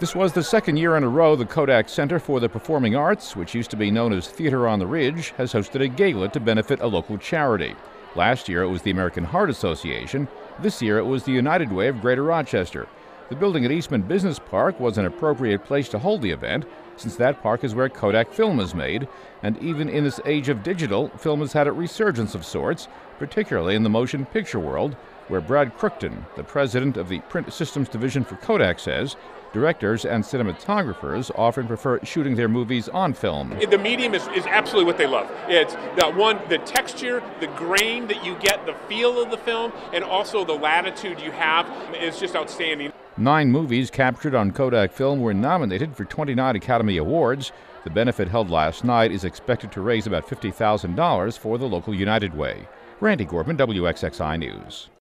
This was the second year in a row the Kodak Center for the Performing Arts, which used to be known as Theater on the Ridge, has hosted a gala to benefit a local charity. Last year it was the American Heart Association. This year it was the United Way of Greater Rochester. The building at Eastman Business Park was an appropriate place to hold the event, since that park is where Kodak film is made, and even in this age of digital, film has had a resurgence of sorts, particularly in the motion picture world, where Brad Crookton, the president of the Print Systems Division for Kodak, says directors and cinematographers often prefer shooting their movies on film. The medium is absolutely what they love. It's the texture, the grain that you get, the feel of the film, and also the latitude you have is just outstanding. 9 movies captured on Kodak film were nominated for 29 Academy Awards. The benefit held last night is expected to raise about $50,000 for the local United Way. Randy Gorman, WXXI News.